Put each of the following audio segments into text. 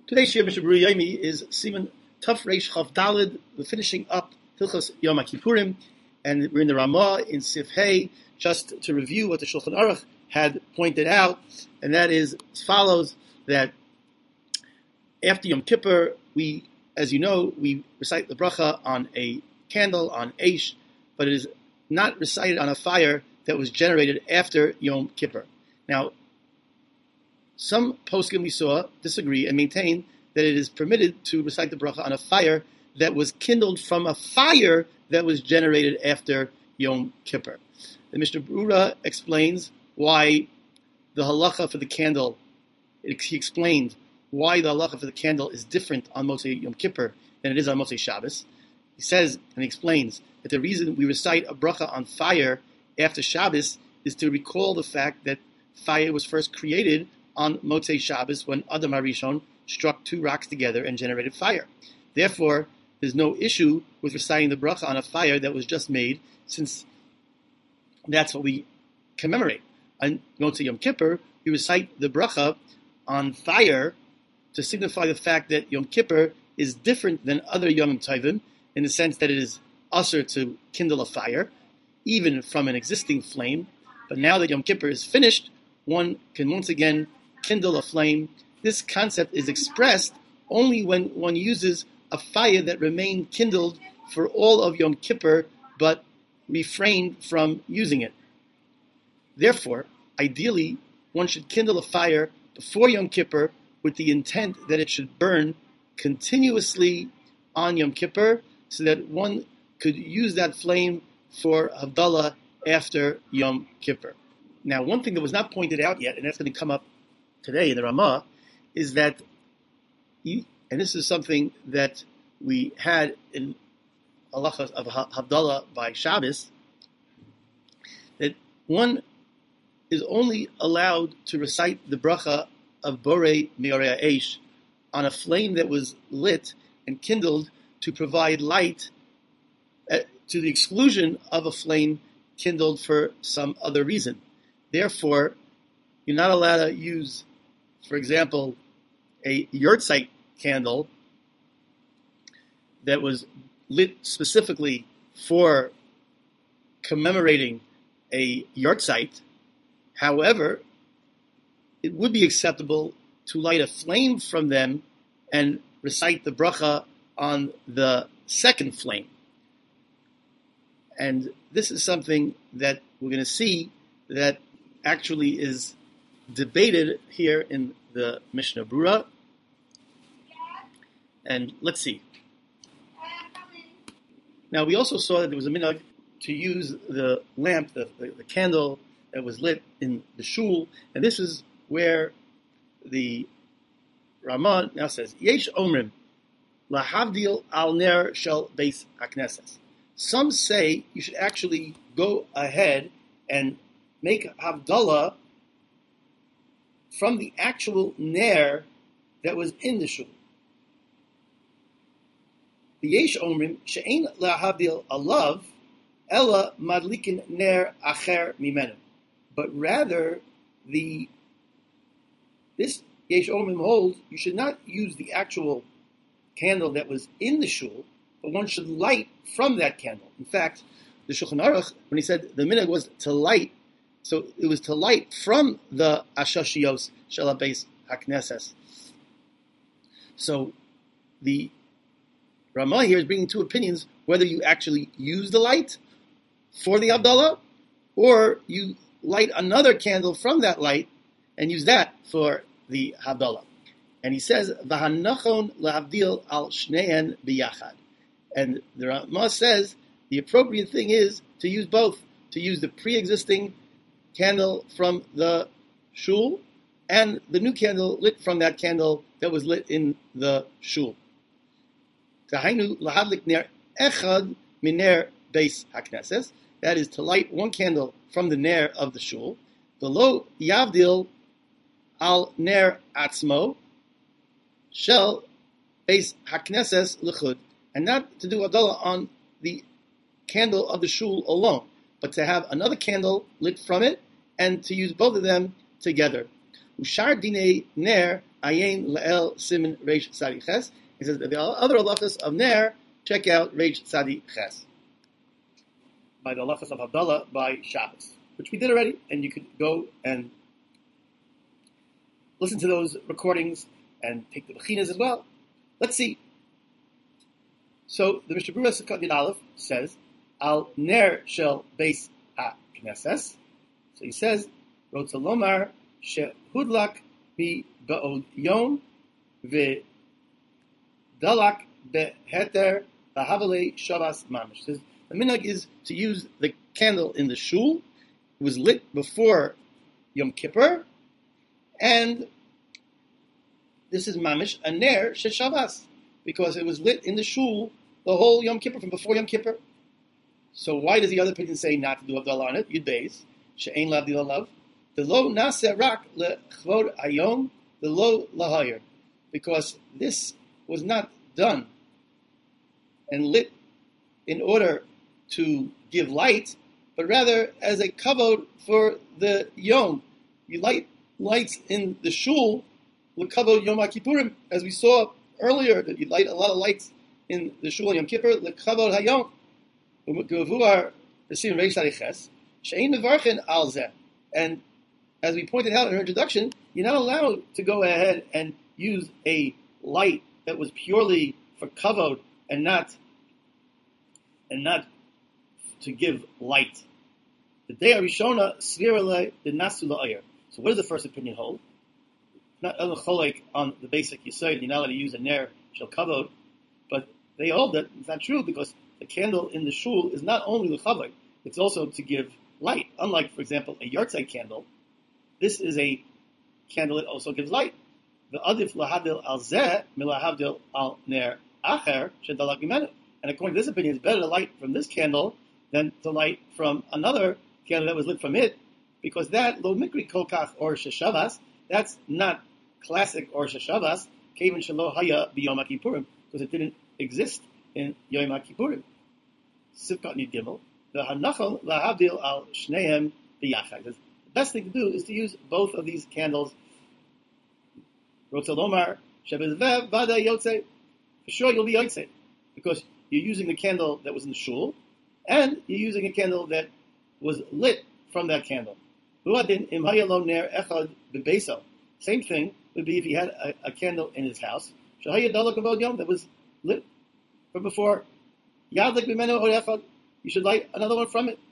Today's Shir Mishnah Berurah Yomi is Siman Taf Reish Chav Daled. We're finishing up Hilchos Yom HaKippurim, and we're in the Ramah in Sif Hey, just to review what the Shulchan Aruch had pointed out, and that is as follows: that after Yom Kippur, we, as you know, we recite the bracha on a candle, on Eish, but it is not recited on a fire that was generated after Yom Kippur. Now, some poskim we saw disagree and maintain that it is permitted to recite the bracha on a fire that was kindled from a fire that was generated after Yom Kippur. The Mishnah Berurah explains why the halacha for the candle, he explained why the halacha for the candle is different on Motzei Yom Kippur than it is on Motzei Shabbos. He says and he explains that the reason we recite a bracha on fire after Shabbos is to recall the fact that fire was first created on Motzei Shabbos when Adam HaRishon struck two rocks together and generated fire. Therefore, there's no issue with reciting the bracha on a fire that was just made, since that's what we commemorate. On Motzei Yom Kippur, we recite the bracha on fire to signify the fact that Yom Kippur is different than other Yom Tovim in the sense that it is usher to kindle a fire, even from an existing flame. But now that Yom Kippur is finished, one can once again kindle a flame. This concept is expressed only when one uses a fire that remained kindled for all of Yom Kippur, but refrained from using it. Therefore, ideally, one should kindle a fire before Yom Kippur with the intent that it should burn continuously on Yom Kippur, so that one could use that flame for Havdalah after Yom Kippur. Now, one thing that was not pointed out yet, and that's going to come up today in the Ramah, is that, and this is something that we had in halachas of Havdalah by Shabbos, that one is only allowed to recite the bracha of Borei Me'orei Eish on a flame that was lit and kindled to provide light, to the exclusion of a flame kindled for some other reason. Therefore, you're not allowed to use, for example, a yahrzeit candle that was lit specifically for commemorating a yahrzeit. However, it would be acceptable to light a flame from them and recite the bracha on the second flame. And this is something that we're going to see that actually is debated here in the Mishnah Berurah. And let's see. Now, we also saw that there was a minhag to use the lamp, the candle that was lit in the shul, and this is where the Ramah now says, Yesh omrim, lahavdil al ner shel beis hakneses. Some say you should actually go ahead and make Havdalah from the actual ner that was in the shul. The Yesh Omrim she'ein lahavdil alav ella madlikin ner acher mimenu. But rather, this Yesh Omrim holds you should not use the actual candle that was in the shul, but one should light from that candle. In fact, the Shulchan Aruch, when he said the minhag was to light, so it was to light from the Ashashiyos Shel HaBeis HaKnesses. So the Ramah here is bringing two opinions, whether you actually use the light for the Havdalah, or you light another candle from that light and use that for the Havdalah. And he says, V'hanachon lahavdil al shneihen biyachad. And the Ramah says the appropriate thing is to use both, to use the pre-existing candle from the shul and the new candle lit from that candle that was lit in the shul. Tahainu lahadlik ner echad miner beis hakneses. That is to light one candle from the ner of the shul. Below yavdil al ner atzmo shel beis hakneses lechud. And not to do Havdalah on the candle of the shul alone, but to have another candle lit from it and to use both of them together. Ushar dine ner ayin leel simin reish tzadi ches. He says that the other halachas of ner, check out reish tzadi ches. By the halachas of Havdalah by Shabbos, which we did already, and you could go and listen to those recordings and take the bechinas as well. Let's see. So the Mishnah Berurah Sukkot Yud Aleph says, Al ner shel beis ha-knesses. So he says, Rotza lomar shehudlak bi ba'od yom v'dalak beheter v'havalei shavas mamish. The minhag is to use the candle in the shul. It was lit before Yom Kippur, and this is mamish a ner sheshavas, because it was lit in the shul the whole Yom Kippur, from before Yom Kippur. So why does the other opinion say not to do Havdalah on it? Yud Beis, she'ein lav dila lav. The lo naseh rak lechvod hayom, the lo lahayer. Because this was not done and lit in order to give light, but rather as a kavod for the Yom. You light lights in the shul, l'kavod Yom HaKippurim, as we saw earlier, that you light a lot of lights in the shul Yom Kippur, l'kavod hayom. And as we pointed out in our introduction, you're not allowed to go ahead and use a light that was purely for kavod and not to give light. The day of Rishona, Svirale, the Nasu La'ayr. So what does the first opinion hold? Not cholek on the basic Yisod, you're not allowed to use a ner shel kavod, but they hold that it's not true, because the candle in the shul is not only l'chavod, it's also to give light. Unlike, for example, a yartzeit candle, this is a candle that also gives light. The adif lahavdil al zeh milahavdil al ner acher shedalak mimenu. And according to this opinion, it's better to light from this candle than to light from another candle that was lit from it, because that lo mikri kolkach or sheshavas, that's not classic or sheshavas, kevin shelo haya b'yom HaKippurim, because it didn't exist in Yom HaKippurim. Sivkat Nid Gimel, the hanachal lahavdil al shneim b'yachad. The best thing to do is to use both of these candles. Rotzel Omar shebezvev vada yotze. For sure you'll be yotze, because you're using the candle that was in the shul, and you're using a candle that was lit from that candle. Same thing would be if he had a candle in his house that was lit from before. You should light another one from it.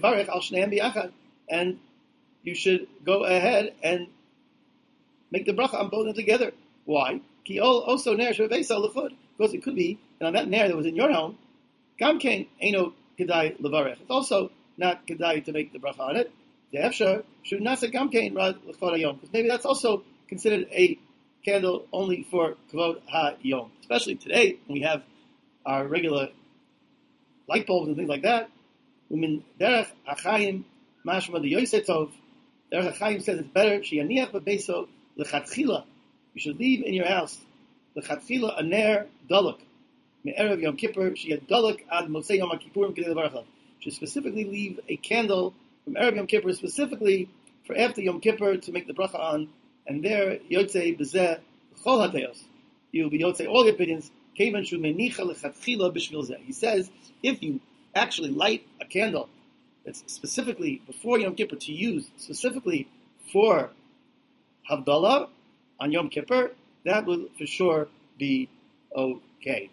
And you should go ahead and make the bracha on both of them together. Why? Because it could be, and on that ner that was in your home, gamkein eino kedai levarech. It's also not kedai to make the bracha on it. The efshar should nasa gamkein rad l'chvod hayom, because maybe that's also considered a candle only for kvod hayom. Especially today, when we have our regular light bulbs and things like that. Umin derech achayim mashma the yosei tov. Derech achayim says it's better sheyaniach bebeso lechatchila. You should leave in your house lechatchila a ner daluk me'erev Yom Kippur. She had daluk ad Mosei Yom HaKippurim kedei levarach. Should specifically leave a candle from erev Yom Kippur, specifically for after Yom Kippur, to make the bracha on, and there yotzei bezeh chol hatayos. You will be yotzei all the opinions. Kevan shu menicha lechatchila b'shvil zeh. He says if you actually light a candle that's specifically before Yom Kippur to use specifically for Havdalah on Yom Kippur, that will for sure be okay.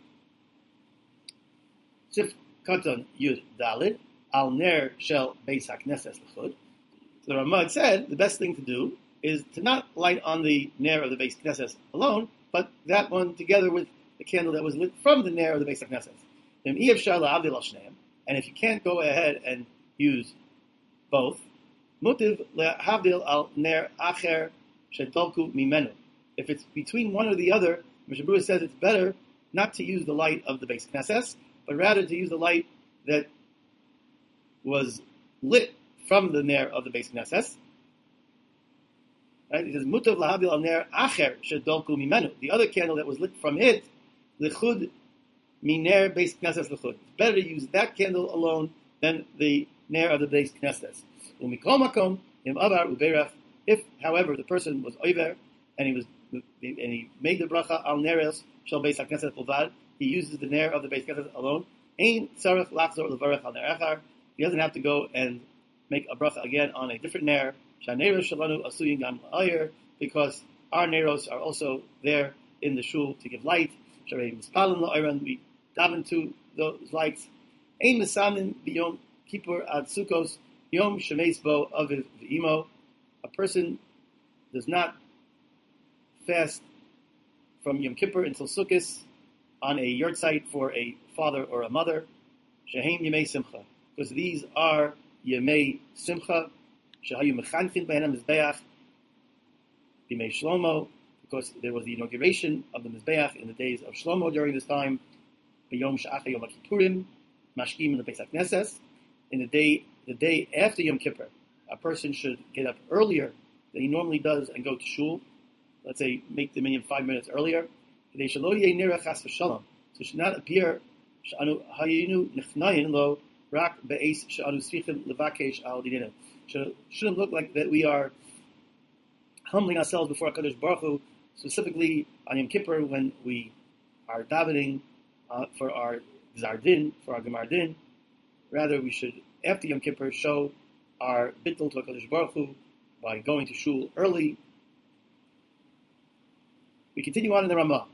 Sif Katan Yud Dalid Al Ner Shel Beis HaKnesses L'chud. The Ramad said the best thing to do is to not light on the Ner of the Beis Knesses alone, but that one together with the candle that was lit from the Ner of the Beis HaKnesses. And if you can't go ahead and use both, mutiv lehavdil al ner acher shedalku mimenu. If it's between one or the other, Mishnah Berurah says it's better not to use the light of the Beis Knesses, but rather to use the light that was lit from the ner of the Beis Knesses. Right? It says mutiv lehavdil al ner acher shedalku mimenu. The other candle that was lit from it, lechud miner Beis Knesses l'chud. It's better to use that candle alone than the ner of the Beis Knesses. Umikol makom im avar uberach If, however, the person was over and he made the bracha al neres shel beis hakneset bilvad, he uses the ner of the beis hakneset alone. Ein tzarich lachzor levarach al ner echar. He doesn't have to go and make a bracha again on a different ner. Shaneros shalanu asuyin gam la'ayir, because our neros are also there in the shul to give light. Sharei mispalin la'ayran, we daven to those lights. Ein misamin b'yom kippur ad sukkos yom shemeis bo aviv v'imo. A person does not fast from Yom Kippur until Sukkot on a yard site for a father or a mother. Sheheim Yemei Simcha, because these are Yemei Simcha. Shehayu Mechanfin Be'enam Mizbeach B'mei Shlomo, because there was the inauguration of the Mizbeach in the days of Shlomo during this time. B'yom She'acha Yom Kippurim Mashkim in the Beis HaKnesses. In the day after Yom Kippur, a person should get up earlier than he normally does and go to shul. Let's say make the minyan 5 minutes earlier. So it should not appear shouldn't look like that we are humbling ourselves before HaKadosh Baruch Hu, specifically on Yom Kippur when we are davening for our Zardin, for our Gemar Din. Rather, we should, after Yom Kippur, show our bittul to HaKadosh Baruch Hu by going to shul early. We continue on in the Ramah.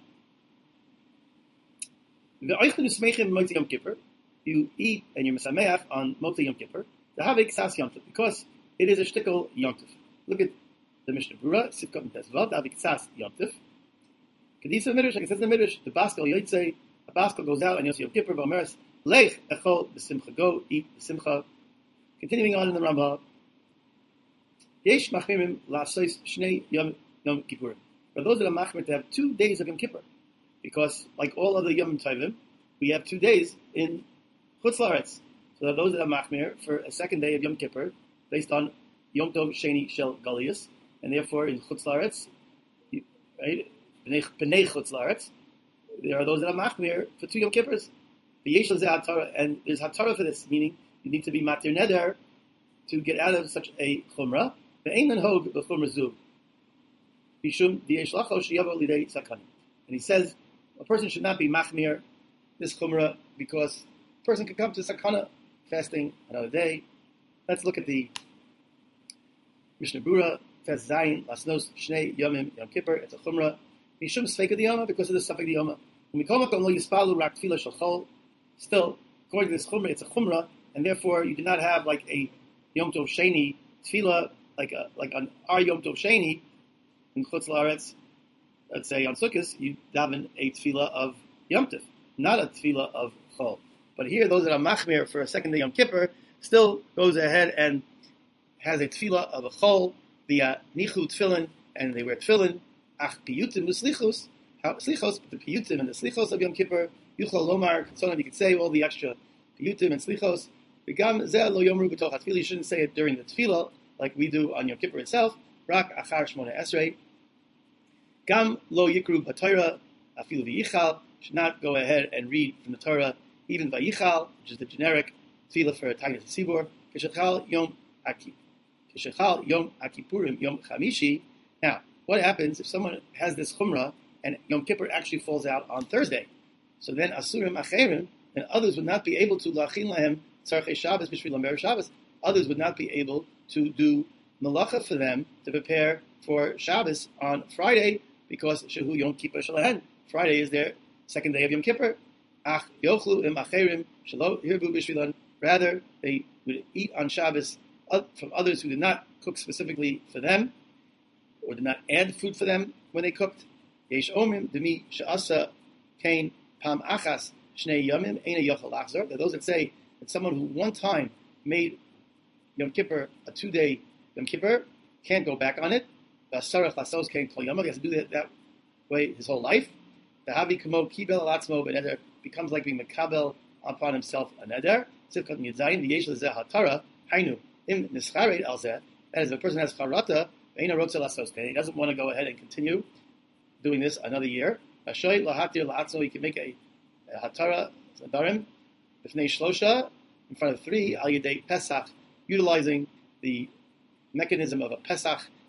You eat and you mesameach on Motzi Yom Kippur, because it is a shtickle Yom Tov. Look at the Mishnah Brura, Sivkot and Tesvav, Davik Tzas Yom Tov. Kedisa Midrash, like it says in the Midrash, the Baskel Yotzei, a Baskel goes out and Yossi Yom Kippur, V'omeres, Lech Echol B'Simcha, go eat B'Simcha. Continuing on in the Ramah, Yesh Machmirim La'asos Shnei Yom Kippurim. For those that are machmir to have 2 days of Yom Kippur, because like all other Yom Tovim, we have 2 days in Chutz La'aretz. So those that are machmir for a second day of Yom Kippur, based on Yom Tov Sheni Shel Galius, and therefore in Chutz La'aretz, right, B'nei Chutz La'aretz, there are those that are machmir for 2 Yom Kippurs. V'yesh l'zeh hatara, and there's hatara for this, meaning you need to be matir neder to get out of such a chumrah. Ve'ein l'nhog b'chumrah zu. And he says a person should not be machmir this chumrah because a person can come to sakana fasting another day. Let's look at the Mishnah Brura. Tes Zayin Lasnos Shnei Yomim Yom Kippur. It's a chumrah. Mishum Sveika Diyama, because of the Safek Diyama. When we call it Lo Yispalu Rak Tefillah Shel Chol, still according to this chumrah, it's a chumrah, and therefore you do not have like a Yom Tov Sheni Tefillah like an Ar Yom Tov Sheni. In Chutz La'aretz, let's say on Sukkot, you daven a tefillah of Yom Tov, not a tefillah of Chol. But here, those that are machmir for a second day Yom Kippur still goes ahead and has a tefillah of a Chol, via nichu tefillin, and they wear tefillin. Ach piyutim v'slichos, slichos, but the piyutim and the slichos of Yom Kippur, yuchol lomar, you could say all the extra piyutim and slichos. V'gam zeh lo yomru b'toch hatefillah. You shouldn't say it during the tefillah like we do on Yom Kippur itself. Rak achar shmona esrei. Gam lo yikru b'Torah afilu v'yichal, should not go ahead and read from the Torah, even v'yichal, which is the generic tefillah for a Tainus Tzibur. K'shechal yom akipurim yom chamishi. Now, what happens if someone has this chumrah and Yom Kippur actually falls out on Thursday? So then asurim acherim, and others would not be able to lachin lahem tzarchei Shabbos b'shvil lamer Shabbos. Others would not be able to do malacha for them to prepare for Shabbos on Friday, because Shehu Yom Kippur Shalahen. Friday is their second day of Yom Kippur. Ach yochlu im acherim shelo hirbu b'shvilan. Rather, they would eat on Shabbos from others who did not cook specifically for them, or did not add food for them when they cooked. Yesh omim demi she'asa kain pam achas shnei yomim eina yochel lachzor. There are those that say that someone who one time made Yom Kippur a 2-day Yom Kippur can't go back on it. He has to do that way his whole life. The Havi Kamo Kibel Alatzmo Beneder becomes like being Makabel upon himself a neder. Sivkat Yedzayin the Yesh Lezeh Hatara Hainu Im Nischared Alzeh. That is, if a person has Charata, Veina Rotzel Asos. He doesn't want to go ahead and continue doing this another year. Hashoy Lahatir Laatzmo. He can make a Hatara Darim B'fnei Shlosha in front of 3 Al Yedei Pesach, utilizing the mechanism of a Pesach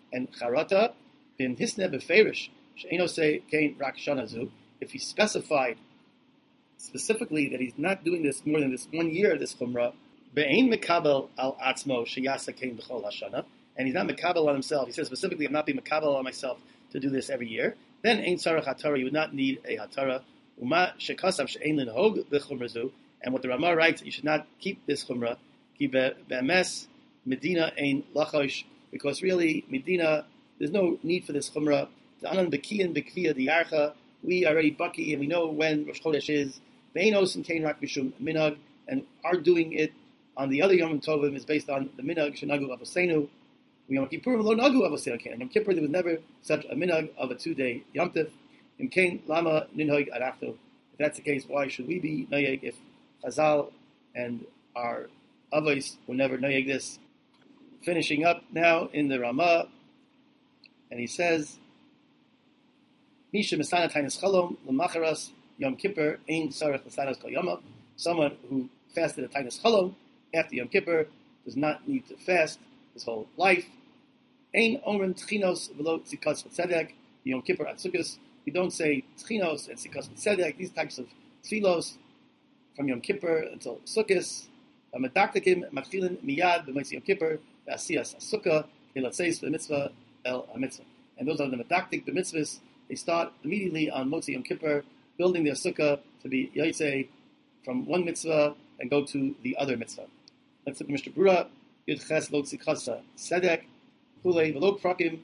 And charata bin hisne beferish she'eno say kain rak shanazu. If he specified specifically that he's not doing this more than this 1 year, this chumrah, be'ein mekabel al atzmo sheyasa kain b'chol hashana, and he's not mekabel on himself. He says specifically, I'm not being mekabel on myself to do this every year. Then ein tzarech hatara, you would not need a hatara. Uma shekasav she'ein linhog b'chumrazu, and what the Ramah writes, you should not keep this chumrah. Ki be'emes medina ein lachosh, because really Medina, there's no need for this chumrah. The anan bekiyin bekviya diyarcha, we are already bucky and we know when Rosh Chodesh is. Ve'enos and kain rak mishum minag, and our doing it on the other Yom Tovim is based on the minag shenagu avosenu. Yom Kippurim lo nagu avosenu kain. Yom Kippur there was never such a minag of a 2-day Yom Tiv. In kain lama ninhag arachto. If that's the case, why should we be noyeg if Chazal and our avos were never noyeg this? Finishing up now in the Ramah, and he says, Misha Mesana Tainas Chalom Lamacharas Yom Kippur Ein Sarach Lasanas Kol Yama. Someone who fasted at Tainas Chalom after Yom Kippur does not need to fast his whole life. Ein Omrim Tchinos V'lo Tzikas V'Tzedek Yom Kippur at Sukkos. We don't say Tchinos and Tzikas V'Tzedek, these types of tfilos from Yom Kippur until Sukkos. Medaktikim Matchilin Miyad B'Motzei Yom Kippur V'Asiyas Sukkah Elatzeis B'Mitzvah El HaMitzvah. And those are the Medaktik B'Mitzvahs. They start immediately on Motzei Yom Kippur, building their sukkah to be Yaitse from one mitzvah and go to the other mitzvah. Let's look at Mr. Brura, Yud Ches Lo Tzikasa Sedek, Kulei V'lo Prakim,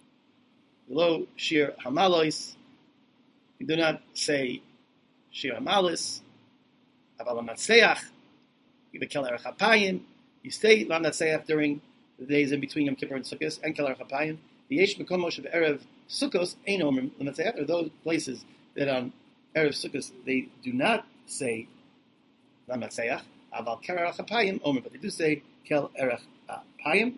V'lo Shir Hamalois. We do not say Shir Hamalis, Aval HaMatseach, V'kel Erech HaPayim. You stay Lam Natseach during the days in between Yom Kippur and Sukkot, and Kel Erech HaPayim. V'yesh Mekomo Shev Erev Sukkos ein omrim l'matzeach, are those places that on Erev Sukkos they do not say l'matzeach, aval kel erech hapayim omrim, but they do say kel erech hapayim.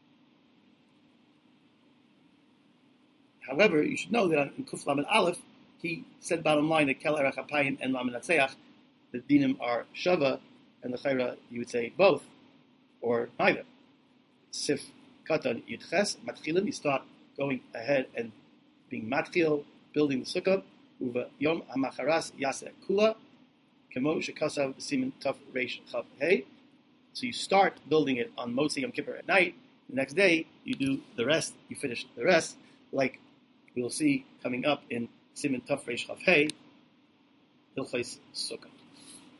However, you should know that in Kuf Lamed Aleph, he said bottom line that kel erech hapayim and l'matzeach, the dinim are shava, and the chayra you would say both, or neither. Sif katan yudches matchilim, you start going ahead and being matchil, building the sukkah, uva yom hamacharas yaseh kula, kemo shekasav siman taf reish chav hey. So you start building it on Motzei Yom Kippur at night. The next day you do the rest. You finish the rest, like we'll see coming up in siman taf reish chav hey, hilchos sukkah.